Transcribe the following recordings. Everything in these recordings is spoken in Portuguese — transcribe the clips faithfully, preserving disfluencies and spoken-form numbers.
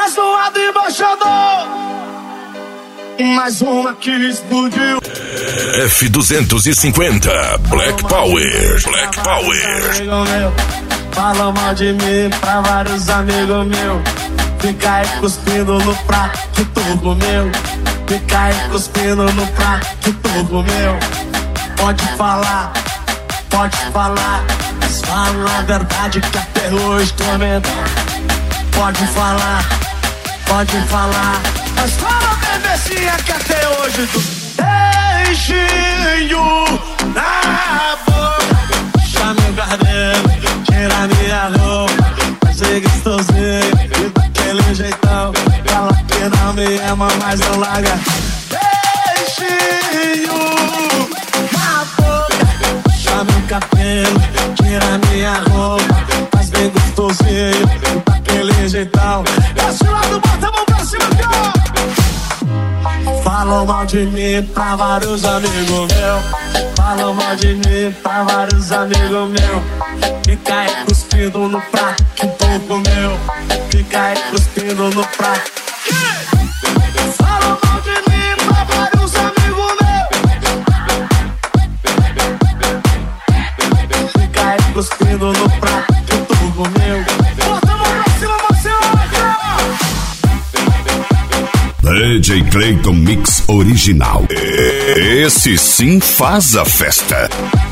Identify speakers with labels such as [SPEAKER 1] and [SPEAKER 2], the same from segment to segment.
[SPEAKER 1] Mais um lado embaixador, mais uma que explodiu.
[SPEAKER 2] F duzentos e cinquenta Black Power, Black Power.
[SPEAKER 1] Fala mal de mim pra vários amigos meus. Fica aí cuspindo no prato que tu comeu. Fica aí cuspindo no prato que tu comeu. Pode falar, pode falar, mas fala a verdade que até hoje tô medo. Pode falar, pode falar, mas fala bebecinha que até hoje tu beijinho na boca. Puxa meu cabelo, tira minha roupa, faz gostosinho e daquele jeitão. Fala que não me ama, mas não larga. Beijinho na boca, puxa meu cabelo, tira minha roupa, faz bem gostosinho e daquele jeitão. Desce lá do bota a mão pra cima, cara. Falam mal de mim pra vários amigos meus. Falam mal de mim pra vários amigos meus. Fica aí cuspindo no prato que tu comeu. Fica aí cuspindo no prato. Falam mal de mim pra vários amigos meus. Fica aí cuspindo no prato que tu comeu. Bota a mão pra cima, Marcelo.
[SPEAKER 2] D J Clayton Mix Original. Esse sim faz a festa.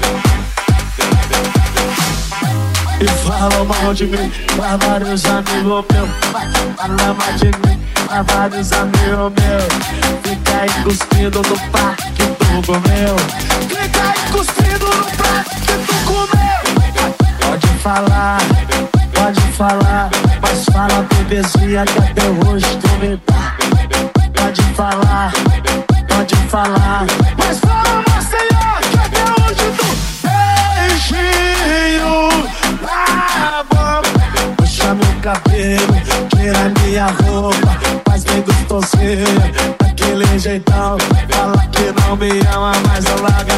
[SPEAKER 1] E fala mal de mim pra vários amigos meus. Fala mal de mim pra vários amigos meus. Fica aí cuspindo no prato que tu comeu. Fica aí cuspindo no prato que tu comeu. Pode falar, pode falar, mas fala bebezinha que até hoje tu me dá. Pode falar, pode falar, mas fala Marcelo que até hoje tu beijinho na boca. Puxa meu cabelo, tira minha roupa, faz bem gostosinho, daquele jeitão. Fala que não me ama, mas não larga.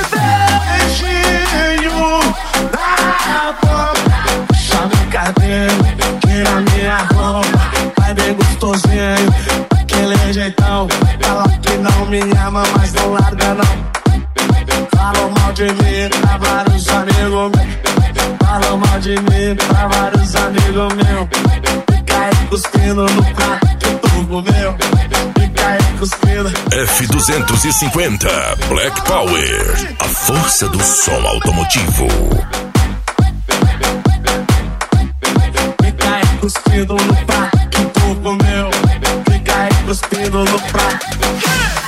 [SPEAKER 1] E beijinho na boca. Puxa meu cabelo, tira minha roupa, faz bem gostosinho, daquele jeitão. Fala que não me ama, mas não larga não. Falam mal de mim pra vários amigos meus. Falam mal de mim pra vários amigos meus. Fica aí cuspindo no prato que tu comeu. Fica aí cuspindo.
[SPEAKER 2] F duzentos e cinquenta Black Power, a força do som automotivo.
[SPEAKER 1] Fica aí cuspindo no prato que tu comeu. Fica aí cuspindo no prato.